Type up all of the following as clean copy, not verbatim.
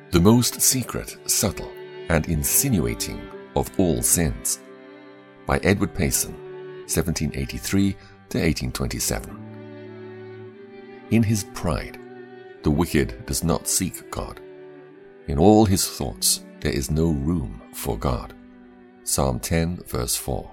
The most secret, subtle, and insinuating of all sins, by Edward Payson, 1783 to 1827. In his pride, the wicked does not seek God. In all his thoughts, there is no room for God. Psalm 10, verse 4.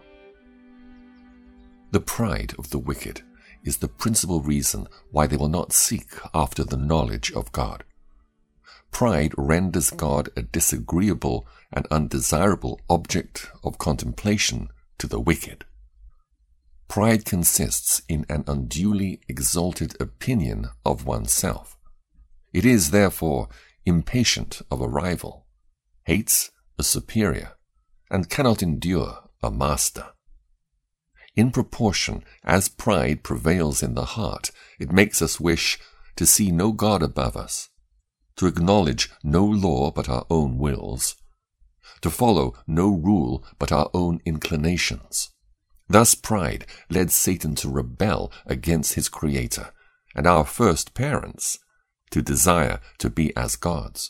The pride of the wicked is the principal reason why they will not seek after the knowledge of God. Pride renders God a disagreeable and undesirable object of contemplation to the wicked. Pride consists in an unduly exalted opinion of oneself. It is, therefore, impatient of a rival, hates a superior, and cannot endure a master. In proportion as pride prevails in the heart, it makes us wish to see no God above us, to acknowledge no law but our own wills, to follow no rule but our own inclinations. Thus pride led Satan to rebel against his Creator and our first parents, to desire to be as gods.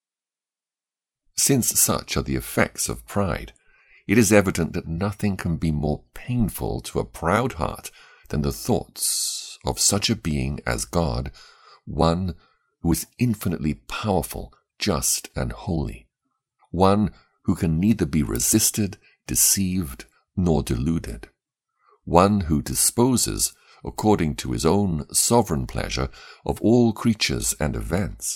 Since such are the effects of pride, it is evident that nothing can be more painful to a proud heart than the thoughts of such a being as God, one who is infinitely powerful, just, and holy, one who can neither be resisted, deceived, nor deluded, one who disposes, according to his own sovereign pleasure, of all creatures and events,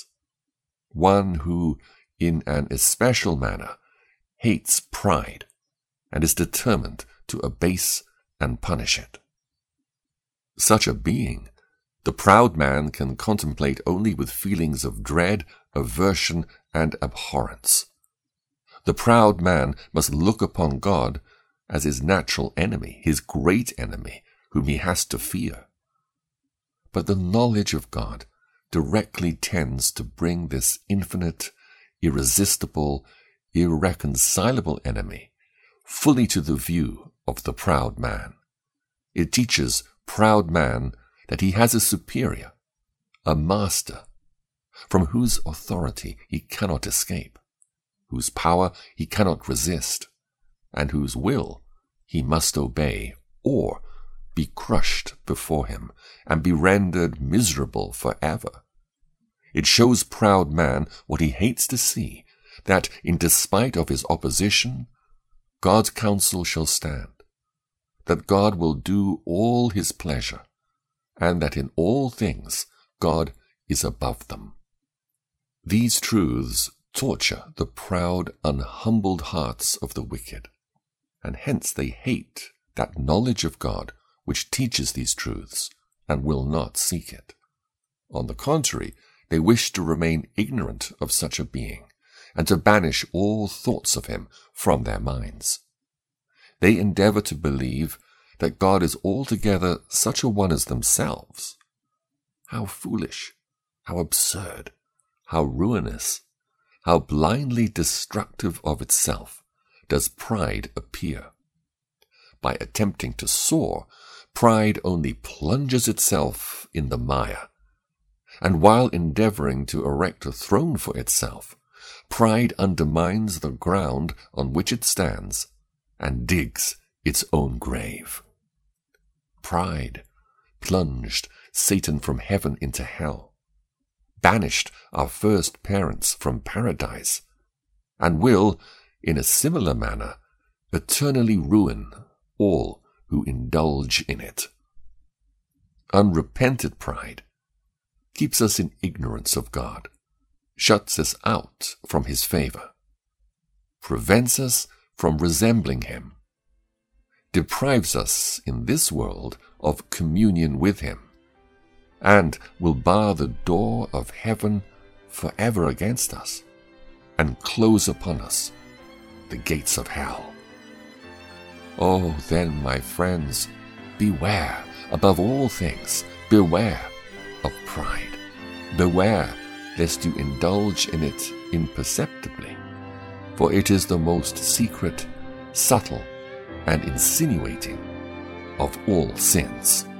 one who, in an especial manner, hates pride, and is determined to abase and punish it. Such a being, the proud man can contemplate only with feelings of dread, aversion, and abhorrence. The proud man must look upon God as his natural enemy, his great enemy, whom he has to fear. But the knowledge of God directly tends to bring this infinite, irresistible, irreconcilable enemy fully to the view of the proud man. It teaches proud man that he has a superior, a master, from whose authority he cannot escape, whose power he cannot resist, and whose will he must obey or be crushed before him and be rendered miserable forever. It shows proud man what he hates to see, that in despite of his opposition, God's counsel shall stand, that God will do all his pleasure, and that in all things God is above them. These truths torture the proud, unhumbled hearts of the wicked, and hence they hate that knowledge of God which teaches these truths, and will not seek it. On the contrary, they wish to remain ignorant of such a being, and to banish all thoughts of him from their minds. They endeavor to believe that God is altogether such a one as themselves. How foolish, how absurd, how ruinous, how blindly destructive of itself does pride appear. By attempting to soar, pride only plunges itself in the mire, and while endeavoring to erect a throne for itself, pride undermines the ground on which it stands and digs its own grave. Pride plunged Satan from heaven into hell, banished our first parents from paradise, and will, in a similar manner, eternally ruin all who indulge in it. Unrepented pride keeps us in ignorance of God, shuts us out from his favor, prevents us from resembling him, deprives us in this world of communion with him, and will bar the door of heaven forever against us, and close upon us the gates of hell. Oh, then, my friends, beware, above all things, beware of pride. Beware lest you indulge in it imperceptibly, for it is the most secret, subtle, and insinuating of all sins.